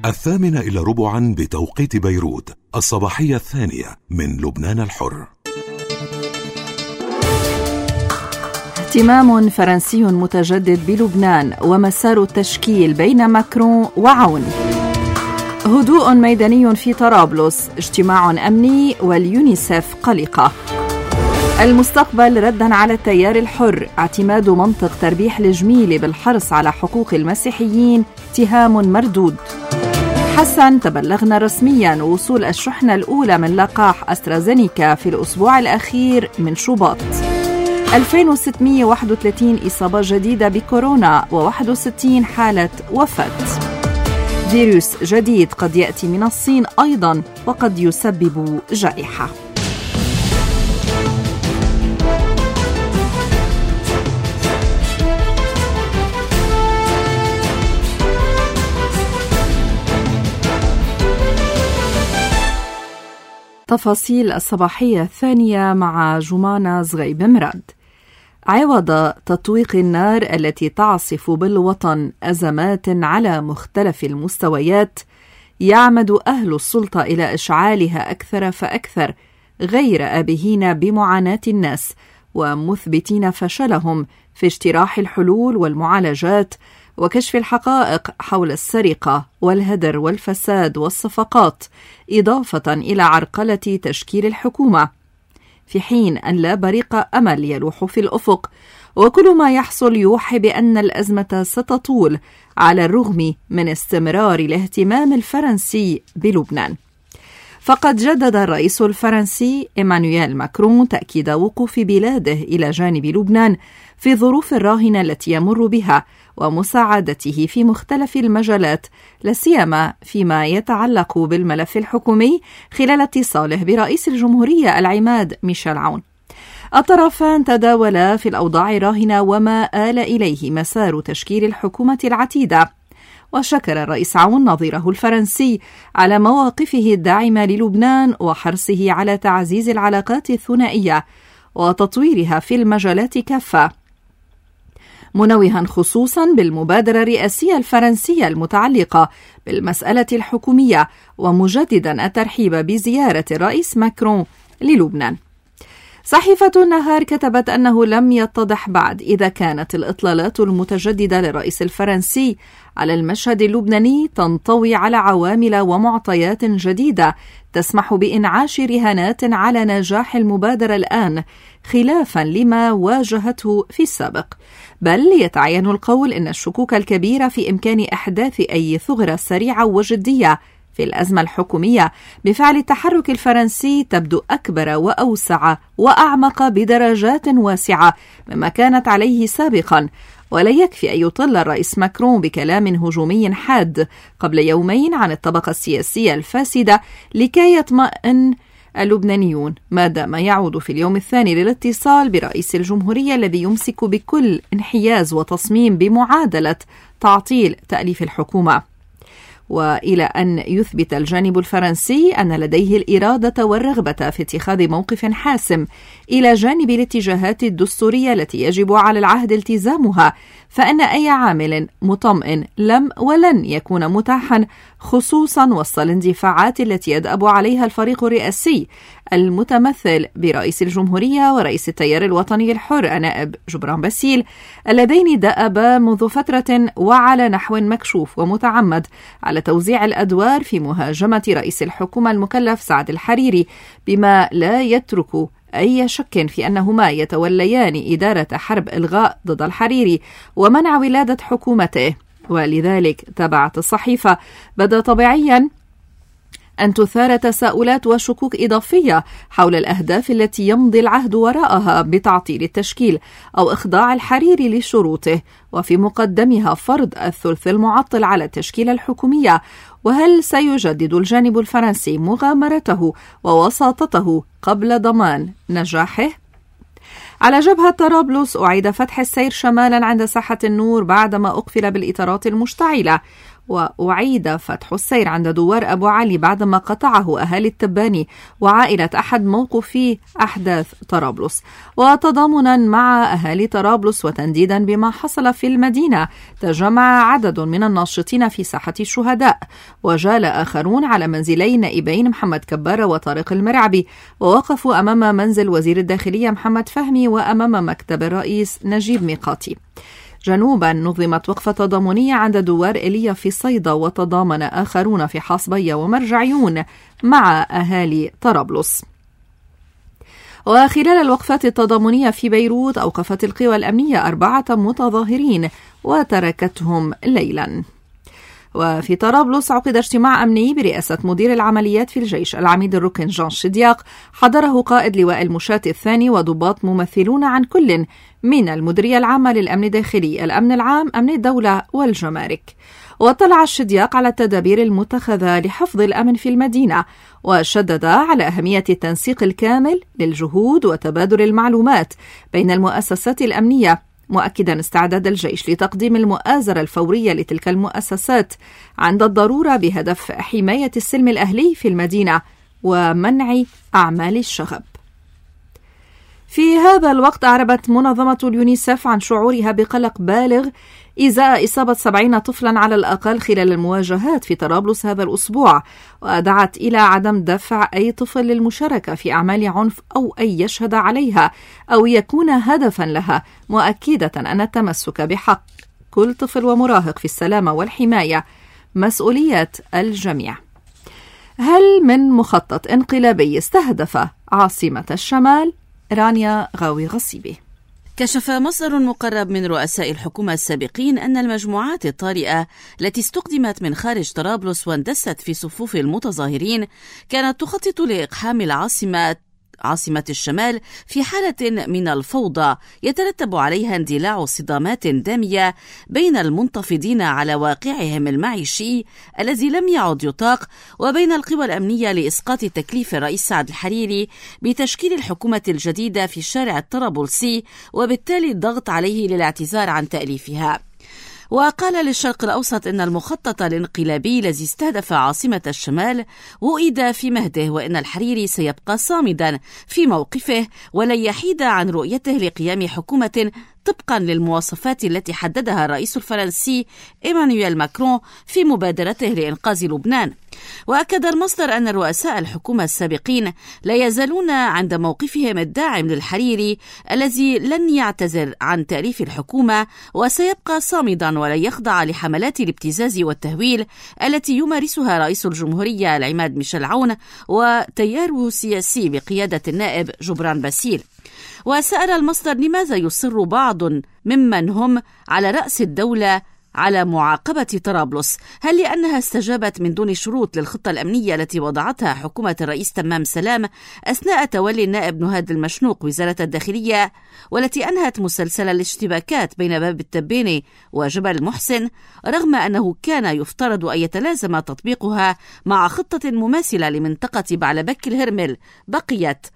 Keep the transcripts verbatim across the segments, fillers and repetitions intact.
الثامنة إلى ربعا بتوقيت بيروت، الصباحية الثانية من لبنان الحر. اهتمام فرنسي متجدد بلبنان ومسار التشكيل بين ماكرون وعون. هدوء ميداني في طرابلس، اجتماع أمني واليونيسف قلقة. المستقبل ردا على التيار الحر، اعتماد منطق تربيح الجميل بالحرص على حقوق المسيحيين اتهام مردود. حسن، تبلغنا رسميا وصول الشحنة الأولى من لقاح أسترازينيكا في الأسبوع الأخير من شباط. ألفين وستمائة وواحد وثلاثين إصابة جديدة بكورونا وواحد وستين حالة وفاة. فيروس جديد قد يأتي من الصين أيضا وقد يسبب جائحة. تفاصيل الصباحية الثانية مع جمانة زغيب مراد. عوض تطويق النار التي تعصف بالوطن أزمات على مختلف المستويات، يعمد أهل السلطة إلى إشعالها أكثر فأكثر، غير آبهين بمعاناة الناس ومثبتين فشلهم في اجتراح الحلول والمعالجات وكشف الحقائق حول السرقة والهدر والفساد والصفقات، إضافة إلى عرقلة تشكيل الحكومة، في حين أن لا بريق أمل يلوح في الأفق، وكل ما يحصل يوحي بأن الأزمة ستطول على الرغم من استمرار الاهتمام الفرنسي بلبنان. فقد جدد الرئيس الفرنسي إيمانويل ماكرون تأكيد وقوف بلاده إلى جانب لبنان في الظروف الراهنة التي يمر بها ومساعدته في مختلف المجالات، لاسيما فيما يتعلق بالملف الحكومي، خلال اتصاله برئيس الجمهورية العماد ميشيل عون. الطرفان تداولا في الأوضاع الراهنة وما آل إليه مسار تشكيل الحكومة العتيدة، وشكر الرئيس عون نظيره الفرنسي على مواقفه الداعمة للبنان وحرصه على تعزيز العلاقات الثنائية وتطويرها في المجالات كافة، منوها خصوصا بالمبادرة الرئاسية الفرنسية المتعلقة بالمسألة الحكومية، ومجددا الترحيب بزيارة الرئيس ماكرون للبنان. صحيفة النهار كتبت أنه لم يتضح بعد إذا كانت الإطلالات المتجددة للرئيس الفرنسي على المشهد اللبناني تنطوي على عوامل ومعطيات جديدة تسمح بإنعاش رهانات على نجاح المبادرة الآن، خلافا لما واجهته في السابق، بل يتعين القول إن الشكوك الكبيرة في إمكان إحداث أي ثغرة سريعة وجدية في الأزمة الحكومية بفعل التحرك الفرنسي تبدو أكبر وأوسع وأعمق بدرجات واسعة مما كانت عليه سابقا. ولا يكفي أن يطل الرئيس ماكرون بكلام هجومي حاد قبل يومين عن الطبقة السياسية الفاسدة لكي يطمئن اللبنانيون، ما دام يعود في اليوم الثاني للاتصال برئيس الجمهورية الذي يمسك بكل انحياز وتصميم بمعادلة تعطيل تأليف الحكومة. وإلى أن يثبت الجانب الفرنسي أن لديه الإرادة والرغبة في اتخاذ موقف حاسم إلى جانب الاتجاهات الدستورية التي يجب على العهد التزامها، فإن أي عامل مطمئن لم ولن يكون متاحا، خصوصا وسط الاندفاعات التي يدأب عليها الفريق الرئاسي المتمثل برئيس الجمهورية ورئيس التيار الوطني الحر النائب جبران باسيل، اللذين دأبا منذ فترة وعلى نحو مكشوف ومتعمد على توزيع الأدوار في مهاجمة رئيس الحكومة المكلف سعد الحريري، بما لا يترك أي شك في أنهما يتوليان إدارة حرب إلغاء ضد الحريري ومنع ولادة حكومته. ولذلك تبعت الصحيفة بدا طبيعيا أن تثار تساؤلات وشكوك إضافية حول الأهداف التي يمضي العهد وراءها بتعطيل التشكيل أو إخضاع الحريري لشروطه، وفي مقدمها فرض الثلث المعطل على التشكيلة الحكومية. وهل سيجدد الجانب الفرنسي مغامرته ووساطته قبل ضمان نجاحه؟ على جبهة طرابلس أعيد فتح السير شمالا عند ساحة النور بعدما أقفل بالإطارات المشتعلة، وأعيد فتح السير عند دوار أبو علي بعدما قطعه أهالي التباني وعائلة أحد موقفي أحداث طرابلس. وتضامنا مع أهالي طرابلس وتنديدا بما حصل في المدينة، تجمع عدد من الناشطين في ساحة الشهداء، وجال آخرون على منزلي نائبين محمد كبارة وطارق المرعبي، ووقفوا أمام منزل وزير الداخلية محمد فهمي وأمام مكتب الرئيس نجيب ميقاتي. جنوبا نظمت وقفة تضامنية عند دوار إيليا في صيدا، وتضامن آخرون في حصبية ومرجعيون مع أهالي طرابلس. وخلال الوقفات التضامنية في بيروت أوقفت القوى الأمنية أربعة متظاهرين وتركتهم ليلا. وفي طرابلس عقد اجتماع أمني برئاسة مدير العمليات في الجيش العميد الركن جان شدياق، حضره قائد لواء المشاة الثاني وضباط ممثلون عن كل من المديرية العامة للأمن الداخلي، الأمن العام، أمن الدولة والجمارك. واطلع الشدياق على التدابير المتخذة لحفظ الأمن في المدينة، وشدد على أهمية التنسيق الكامل للجهود وتبادل المعلومات بين المؤسسات الأمنية، مؤكدا استعداد الجيش لتقديم المؤازرة الفورية لتلك المؤسسات عند الضرورة بهدف حماية السلم الأهلي في المدينة ومنع أعمال الشغب. في هذا الوقت أعربت منظمة اليونيسف عن شعورها بقلق بالغ إزاء إصابة سبعين طفلا على الأقل خلال المواجهات في طرابلس هذا الأسبوع، ودعت إلى عدم دفع أي طفل للمشاركة في أعمال عنف أو أن يشهد عليها أو يكون هدفا لها، مؤكدة أن التمسك بحق كل طفل ومراهق في السلامة والحماية مسؤولية الجميع. هل من مخطط انقلابي استهدف عاصمة الشمال؟ رانيا غاوي غصيبي. كشف مصدر مقرب من رؤساء الحكومة السابقين أن المجموعات الطارئة التي استخدمت من خارج طرابلس واندست في صفوف المتظاهرين كانت تخطط لإقحام العاصمة عاصمة الشمال في حالة من الفوضى يترتب عليها اندلاع صدامات دامية بين المنتفضين على واقعهم المعيشي الذي لم يعد يطاق، وبين القوى الأمنية لإسقاط تكليف الرئيس سعد الحريري بتشكيل الحكومة الجديدة في الشارع الطرابلسي، وبالتالي الضغط عليه للاعتذار عن تأليفها. وقال للشرق الأوسط إن المخطط الانقلابي الذي استهدف عاصمة الشمال وئد في مهده، وإن الحريري سيبقى صامدا في موقفه ولن يحيد عن رؤيته لقيام حكومة طبقا للمواصفات التي حددها الرئيس الفرنسي إيمانويل ماكرون في مبادرته لإنقاذ لبنان. وأكد المصدر أن رؤساء الحكومة السابقين لا يزالون عند موقفهم الداعم للحريري الذي لن يعتذر عن تأليف الحكومة، وسيبقى صامدا ولن يخضع لحملات الابتزاز والتهويل التي يمارسها رئيس الجمهورية العماد ميشيل عون وتياره السياسي بقيادة النائب جبران باسيل. وسأل المصدر لماذا يصر بعض ممن هم على رأس الدولة على معاقبة طرابلس؟ هل لأنها استجابت من دون شروط للخطة الأمنية التي وضعتها حكومة الرئيس تمام سلام أثناء تولي النائب نهاد المشنوق وزارة الداخلية، والتي أنهت مسلسل الاشتباكات بين باب التباني وجبل المحسن، رغم أنه كان يفترض أن يتلازم تطبيقها مع خطة مماثلة لمنطقة بعلبك الهرمل بقيت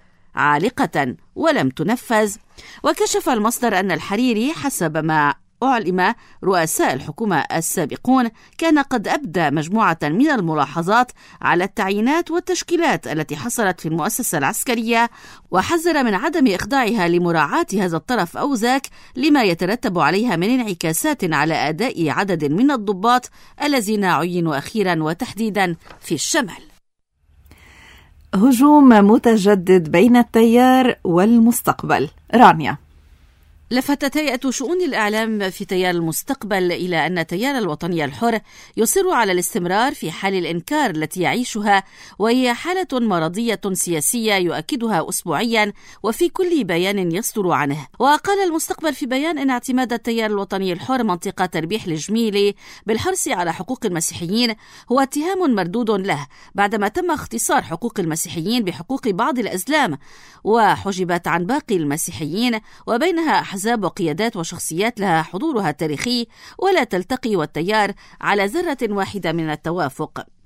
عالقة ولم تنفذ؟ وكشف المصدر أن الحريري حسب ما أعلم رؤساء الحكومة السابقون كان قد أبدى مجموعة من الملاحظات على التعيينات والتشكيلات التي حصلت في المؤسسة العسكرية، وحذر من عدم إخضاعها لمراعاة هذا الطرف أو ذاك لما يترتب عليها من انعكاسات على أداء عدد من الضباط الذين عينوا أخيرا وتحديدا في الشمال. هجوم متجدد بين التيار والمستقبل. رانيا. لفتت هيئة شؤون الإعلام في تيار المستقبل إلى أن تيار الوطني الحر يصر على الاستمرار في حال الإنكار التي يعيشها، وهي حالة مرضية سياسية يؤكدها أسبوعيا وفي كل بيان يصدر عنه. وقال المستقبل في بيان أن اعتماد التيار الوطني الحر منطقة تربيح الجميلي بالحرص على حقوق المسيحيين هو اتهام مردود له، بعدما تم اختصار حقوق المسيحيين بحقوق بعض الأزلام وحجبت عن باقي المسيحيين، وبينها أحزاب وقيادات وشخصيات لها حضورها التاريخي ولا تلتقي والتيار على ذرة واحدة من التوافق.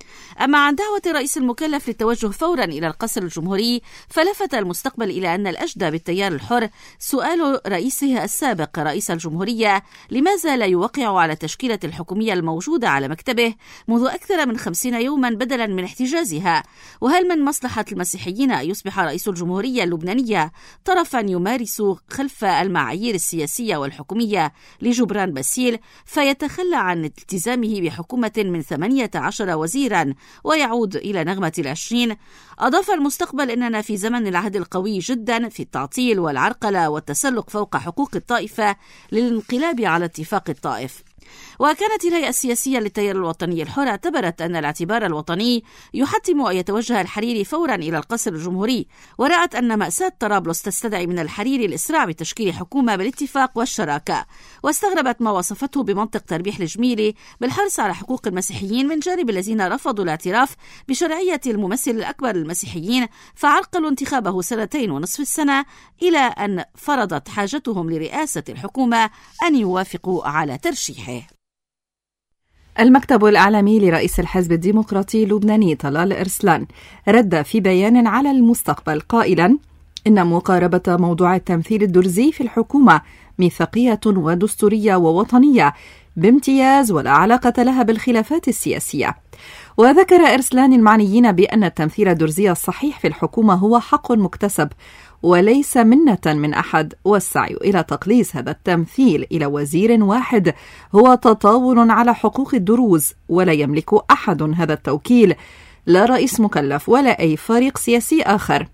أما عن دعوة الرئيس المكلف للتوجه فورا إلى القصر الجمهوري، فلفت المستقبل إلى أن الأجدى بالتيار الحر سؤال رئيسه السابق رئيس الجمهورية لماذا لا يوقع على التشكيلة الحكومية الموجودة على مكتبه منذ أكثر من خمسين يوما بدلا من احتجازها، وهل من مصلحة المسيحيين أن يصبح رئيس الجمهورية اللبنانية طرفا يمارس خلف المعايير السياسية والحكومية لجبران باسيل فيتخلى عن التزامه بحكومة من ثمانية عشر وزيرا ويعود إلى نغمة العشرين. أضاف المستقبل أننا في زمن العهد القوي جدا في التعطيل والعرقلة والتسلق فوق حقوق الطائفة للانقلاب على اتفاق الطائف. وكانت الهيئة السياسية للتيار الوطني الحر اعتبرت أن الاعتبار الوطني يحتم أن يتوجه الحريري فورا إلى القصر الجمهوري، ورأت أن مأساة طرابلس تستدعي من الحريري الإسراع بتشكيل حكومة بالاتفاق والشراكة، واستغربت ما وصفته بمنطق تربيح الجميلي بالحرص على حقوق المسيحيين من جانب الذين رفضوا الاعتراف بشرعية الممثل الأكبر للمسيحيين فعرقلوا انتخابه سنتين ونصف السنة إلى أن فرضت حاجتهم لرئاسة الحكومة أن يوافقوا على ترشيحه. المكتب الإعلامي لرئيس الحزب الديمقراطي اللبناني طلال إرسلان رد في بيان على المستقبل قائلا إن مقاربة موضوع التمثيل الدرزي في الحكومة ميثاقية ودستورية ووطنية بامتياز ولا علاقة لها بالخلافات السياسية. وذكر إرسلان المعنيين بأن التمثيل الدرزي الصحيح في الحكومة هو حق مكتسب وليس منة من أحد، والسعي إلى تقليص هذا التمثيل إلى وزير واحد هو تطاول على حقوق الدروز، ولا يملك أحد هذا التوكيل، لا رئيس مكلف ولا أي فريق سياسي آخر.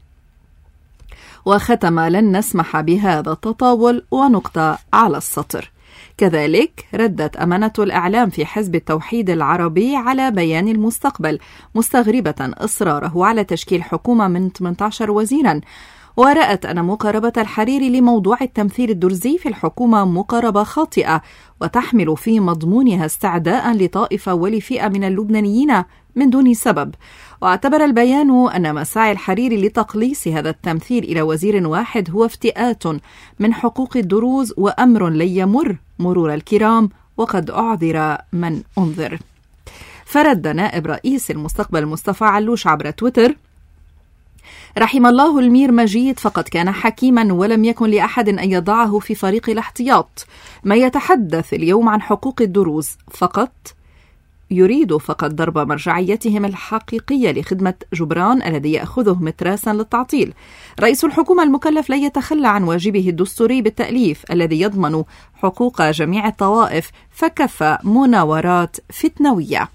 وختم لن نسمح بهذا التطاول ونقطة على السطر. كذلك ردت أمانة الإعلام في حزب التوحيد العربي على بيان المستقبل مستغربة إصراره على تشكيل حكومة من ثمانية عشر وزيرا، ورأت أن مقاربة الحريري لموضوع التمثيل الدرزي في الحكومة مقاربة خاطئة وتحمل في مضمونها استعداء لطائفة ولفئة من اللبنانيين من دون سبب. واعتبر البيان أن مساعي الحريري لتقليص هذا التمثيل إلى وزير واحد هو افتئات من حقوق الدروز وأمر لن يمر مرور الكرام وقد أعذر من أنذر. فرد نائب رئيس المستقبل مصطفى علوش عبر تويتر: رحم الله المير مجيد، فقد كان حكيما ولم يكن لأحد أن يضعه في فريق الاحتياط. ما يتحدث اليوم عن حقوق الدروز فقط يريد فقط ضرب مرجعيتهم الحقيقية لخدمة جبران الذي يأخذه متراسا للتعطيل. رئيس الحكومة المكلف لا يتخلى عن واجبه الدستوري بالتأليف الذي يضمن حقوق جميع الطوائف، فكفى مناورات فتنوية.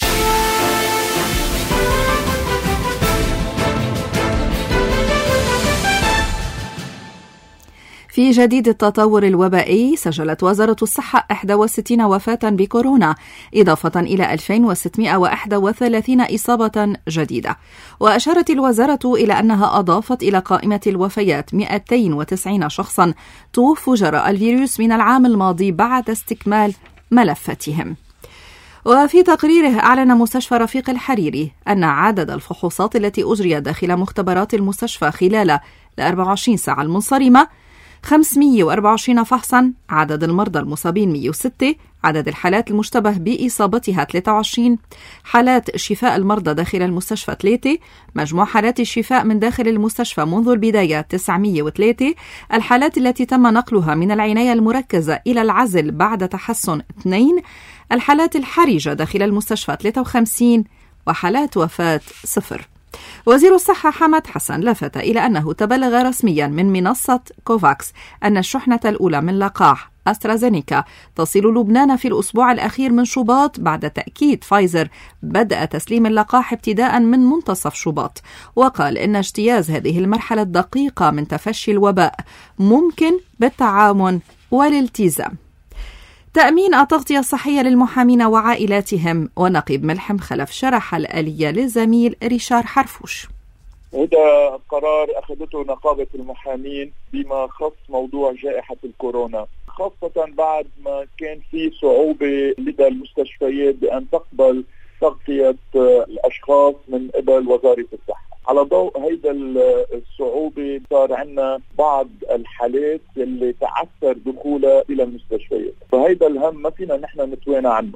في جديد التطور الوبائي، سجلت وزارة الصحة إحدى وستين وفاة بكورونا إضافة إلى ألفين وستمائة وواحد وثلاثين إصابة جديدة. وأشارت الوزارة إلى أنها أضافت إلى قائمة الوفيات مئتين وتسعين شخصا توفوا جراء الفيروس من العام الماضي بعد استكمال ملفاتهم. وفي تقريره أعلن مستشفى رفيق الحريري أن عدد الفحوصات التي أجريت داخل مختبرات المستشفى خلال الأربع وعشرين ساعة المنصرمة خمسمائة وأربعة وعشرين فحصا، عدد المرضى المصابين مئة وستة، عدد الحالات المشتبه بإصابتها ثلاثة وعشرين، حالات شفاء المرضى داخل المستشفى ثلاثة، مجموع حالات الشفاء من داخل المستشفى منذ البداية تسعمائة وثلاثة، الحالات التي تم نقلها من العناية المركزة إلى العزل بعد تحسن اثنين، الحالات الحرجة داخل المستشفى ثلاثة وخمسين، وحالات وفاة صفر. وزير الصحة حمد حسن لفت إلى أنه تبلغ رسميا من منصة كوفاكس أن الشحنة الأولى من لقاح أسترازينيكا تصل لبنان في الأسبوع الأخير من شباط، بعد تأكيد فايزر بدء تسليم اللقاح ابتداء من منتصف شباط. وقال إن اجتياز هذه المرحلة الدقيقة من تفشي الوباء ممكن بالتعاون والالتزام. تأمين التغطية الصحية للمحامين وعائلاتهم، ونقيب ملحم خلف شرح الآلية للزميل ريشار حرفوش. هذا قرار أخذته نقابة المحامين بما خص موضوع جائحة الكورونا، خاصة بعد ما كان في صعوبة لدى المستشفيات بأن تقبل تغطية الأشخاص من قبل وزارة الصحة. على ضوء هيدا الصعوبة صار عندنا بعض الحالات اللي تعثر دخولها إلى المستشفيات، فهيدا الهم ما فينا نحن نتوانى عنه.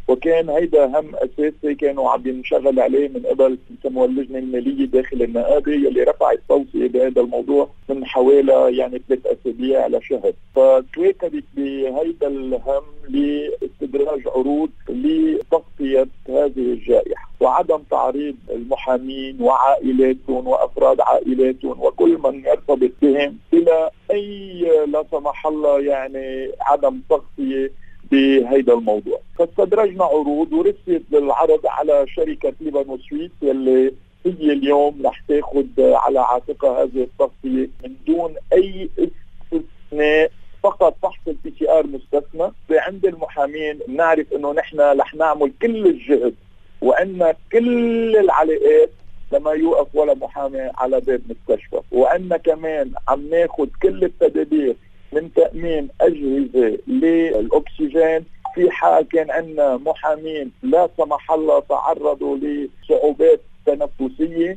وكان هيدا هم أساسي كانوا عم ينشغل عليه من قبل يسموها اللجنة المالية داخل النقابة يلي رفعت توصية بهذا الموضوع من حوالي يعني ثلاث أسابيع لشهر. فتواكبت بهيدا الهم لاستدراج عروض لتغطية هذه الجائحة وعدم تعريض المحامين وعائلاتهم وأفراد عائلاتهم وكل من يرتبط بهم إلى أي لا سمح الله يعني عدم تغطية بهيدا الموضوع. فاستدرجنا عروض ورسيت للعرض على شركة ليبانو سويس اللي هي اليوم رح تاخذ على عاتقها هذه التغطية من دون أي استثناء، فقط فحص البي سي ار مستثنى. عند المحامين بنعرف انه نحن رح نعمل كل الجهد وان كل العلاقات لما يوقف ولا محامي على باب مستشفى، وان كمان عم ناخذ كل التدابير من تأمين أجهزة للأكسجين في حال كان عندنا محامين لا سمح الله تعرضوا لصعوبات تنفسية.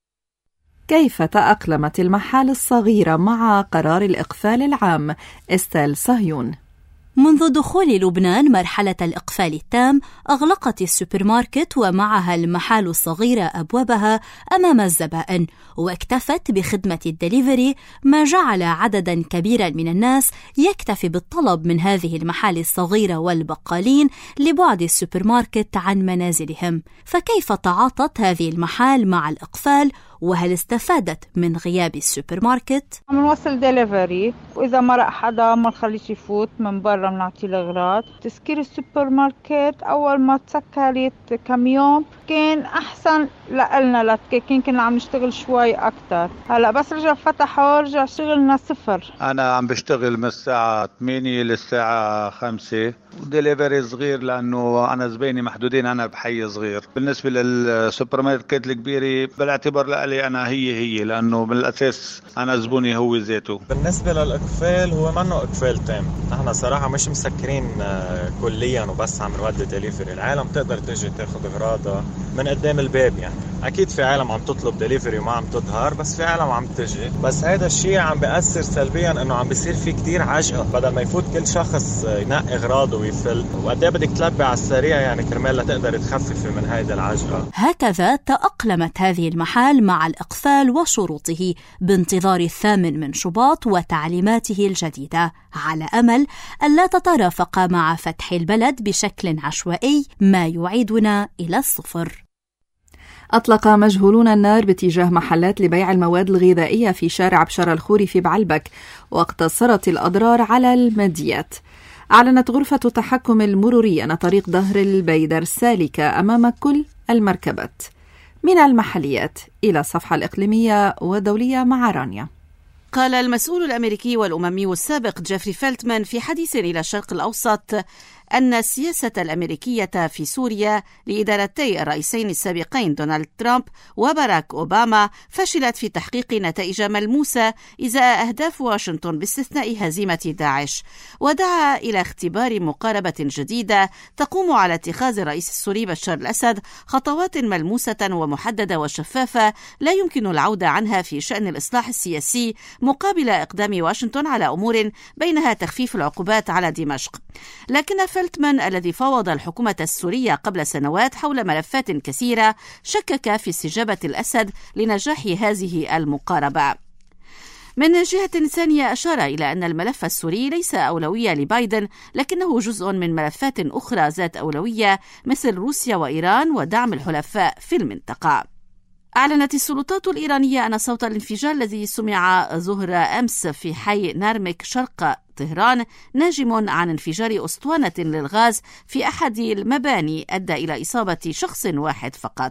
كيف تأقلمت المحال الصغيرة مع قرار الإقفال العام؟ إستيل صهيون. منذ دخول لبنان مرحلة الإقفال التام أغلقت السوبر ماركت ومعها المحال الصغيرة أبوابها أمام الزبائن، واكتفت بخدمة الدليفري، ما جعل عددا كبيرا من الناس يكتفي بالطلب من هذه المحال الصغيرة والبقالين لبعد السوبر ماركت عن منازلهم. فكيف تعاطت هذه المحال مع الإقفال؟ وهل استفادت من غياب السوبر ماركت؟ عم نوصل ديليفري، وإذا مرق حدا ما نخليش يفوت من برا بنعطيه الأغراض. تسكير السوبر ماركت أول ما تسكرت كم يوم كان أحسن لنا لتكين، كنا عم نشتغل شوي أكتر. هلأ بس رجع فتحوا رجع شغلنا صفر. أنا عم بشتغل من الساعة ثمانية للساعة خمسة وديليفري صغير لأنه أنا زبيني محدودين، أنا بحي صغير. بالنسبة للسوبر ماركت الكبيرة بالاعتبار لألي أنا هي هي لأنه من الأساس أنا زبوني هو ذاته. بالنسبة للإقفال هو منه إقفال تام، نحن صراحة مش مسكرين كليا وبس عم نودي ديليفري. العالم تقدر تجي تاخد أغراضها من قدام الباب، يعني أكيد في عالم عم تطلب ديليفري وما عم تظهر، بس في عالم عم تجي. بس هذا الشيء عم بيأثر سلبيا إنه عم بيصير في كتير عجقة، بدل ما يفوت كل شخص ينقي أغراضه ويفل، وقديه بدك تلبي على السريع يعني كرمال لا تقدر تخففي من هيدا العجقة. هكذا تأقلمت هذه المحال مع الإقفال وشروطه بانتظار الثامن من شباط وتعليماته الجديدة، على أمل ألا تترافق مع فتح البلد بشكل عشوائي ما يعيدنا إلى الصفر. أطلق مجهولون النار باتجاه محلات لبيع المواد الغذائية في شارع بشار الخوري في بعلبك، واقتصرت الأضرار على الماديات. أعلنت غرفة التحكم المروري أن طريق ظهر البيدر سالكة أمام كل المركبات. من المحليات إلى الصفحة الإقليمية والدولية مع رانيا. قال المسؤول الأمريكي والأممي السابق جيفري فيلتمان في حديث إلى الشرق الأوسط أن السياسة الأمريكية في سوريا لإدارتي الرئيسين السابقين دونالد ترامب وباراك أوباما فشلت في تحقيق نتائج ملموسة إزاء أهداف واشنطن باستثناء هزيمة داعش، ودعا إلى اختبار مقاربة جديدة تقوم على اتخاذ الرئيس السوري بشار الأسد خطوات ملموسة ومحددة وشفافة لا يمكن العودة عنها في شأن الإصلاح السياسي مقابل إقدام واشنطن على أمور بينها تخفيف العقوبات على دمشق. لكن فيلتمان الذي فاوض الحكومة السورية قبل سنوات حول ملفات كثيرة شكك في استجابة الأسد لنجاح هذه المقاربة. من جهة ثانية أشار إلى أن الملف السوري ليس أولوية لبايدن، لكنه جزء من ملفات أخرى ذات أولوية مثل روسيا وإيران ودعم الحلفاء في المنطقة. أعلنت السلطات الإيرانية أن صوت الانفجار الذي سمع ظهر أمس في حي نارمك شرق طهران ناجم عن انفجار أسطوانة للغاز في أحد المباني أدى إلى إصابة شخص واحد فقط.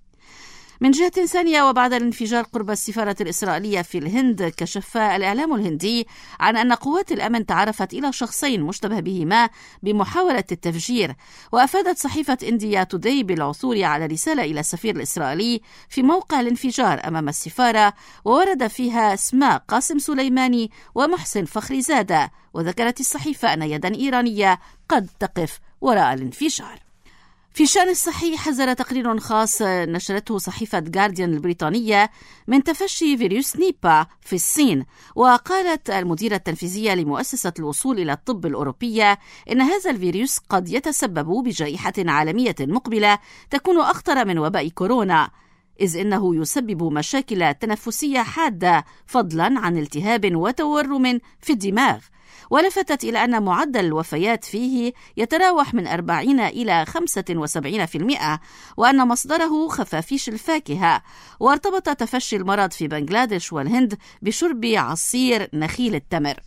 من جهة ثانية، وبعد الانفجار قرب السفارة الإسرائيلية في الهند، كشف الإعلام الهندي عن أن قوات الأمن تعرفت إلى شخصين مشتبه بهما بمحاولة التفجير. وأفادت صحيفة إنديا توداي بالعثور على رسالة إلى السفير الإسرائيلي في موقع الانفجار أمام السفارة، وورد فيها اسماء قاسم سليماني ومحسن فخري زادة، وذكرت الصحيفة أن يدا إيرانية قد تقف وراء الانفجار. في الشأن الصحي، حذر تقرير خاص نشرته صحيفة جارديان البريطانية من تفشي فيروس نيبا في الصين. وقالت المديرة التنفيذية لمؤسسة الوصول إلى الطب الأوروبية إن هذا الفيروس قد يتسبب بجائحة عالمية مقبلة تكون أخطر من وباء كورونا، إذ إنه يسبب مشاكل تنفسية حادة فضلا عن التهاب وتورم في الدماغ. ولفتت إلى أن معدل الوفيات فيه يتراوح من أربعين إلى خمسة وسبعين بالمئة، وأن مصدره خفافيش الفاكهة. وارتبط تفشي المرض في بنغلاديش والهند بشرب عصير نخيل التمر.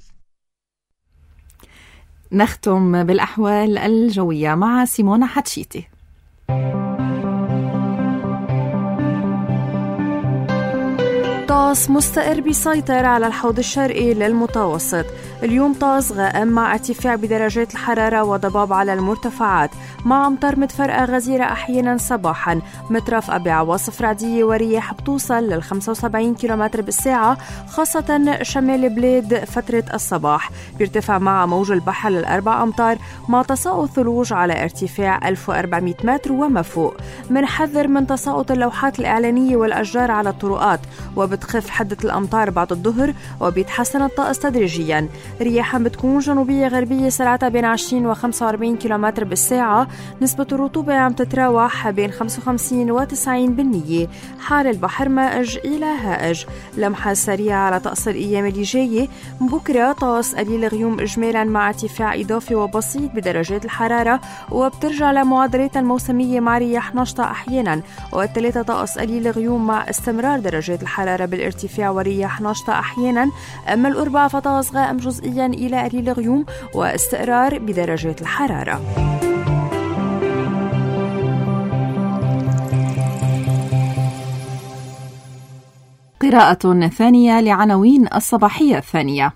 نختم بالأحوال الجوية مع سيمونا حتشيتي. طقس مستقر بيسيطر على الحوض الشرقي للمتوسط. اليوم طقس غائم مع ارتفاع بدرجات الحرارة وضباب على المرتفعات، مع أمطار متفرقة غزيرة أحيانا صباحا مترافقة بعواصف رعدية ورياح بتوصل لل خمسة وسبعين كيلومتر بالساعة، خاصة شمال البلاد فترة الصباح. بيرتفع مع موج البحر للأربع أمتار مع تساقط ثلوج على ارتفاع ألف وأربعمئة متر وما فوق. منحذر من تساقط اللوحات الإعلانية والأشجار على الطرقات، وبتخف حدة الأمطار بعد الظهر وبيتحسن الطقس تدريجيا. رياحا بتكون جنوبية غربية سرعتها بين عشرين و خمسة وأربعين كيلومتر بالساعة. نسبة الرطوبة عم تتراوح بين خمسة وخمسين و تسعين بالمية. حال البحر مائج إلى هائج. لمحة سريعة على طقس الأيام اللي جاية. بكرة طقس قليل غيوم إجمالا مع ارتفاع إضافي وبسيط بدرجات الحرارة، وبترجع لمعدلات الموسمية مع رياح نشطة أحيانا. والثلاثة طقس قليل غيوم مع استمرار درجات الحرارة بالارتفاع ورياح نشطة أحيانا. أما الأربعاء فطقس غائم جزئيا إلى قليل غيوم واستقرار بدرجات الحرارة. قراءة ثانية لعناوين الصباحية الثانية.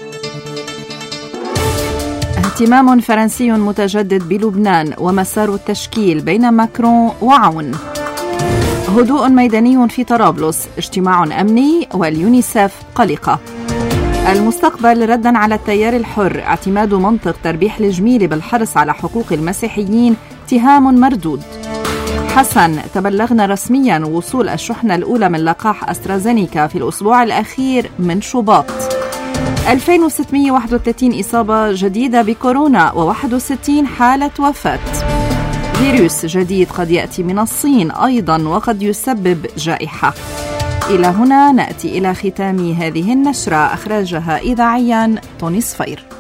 اهتمام فرنسي متجدد بلبنان ومسار التشكيل بين ماكرون وعون. هدوء ميداني في طرابلس، اجتماع أمني واليونيسف قلقة. المستقبل ردا على التيار الحر، اعتماد منطق تربيح الجميل بالحرص على حقوق المسيحيين اتهام مردود. حسن، تبلغنا رسميا وصول الشحنة الأولى من لقاح أسترازينيكا في الأسبوع الأخير من شباط. ألفين وستمئة وواحد وثلاثين إصابة جديدة بكورونا وواحد وستين حالة وفاة. فيروس جديد قد يأتي من الصين أيضا وقد يسبب جائحة. إلى هنا نأتي إلى ختام هذه النشرة، أخرجها إذاعيا طوني صفير.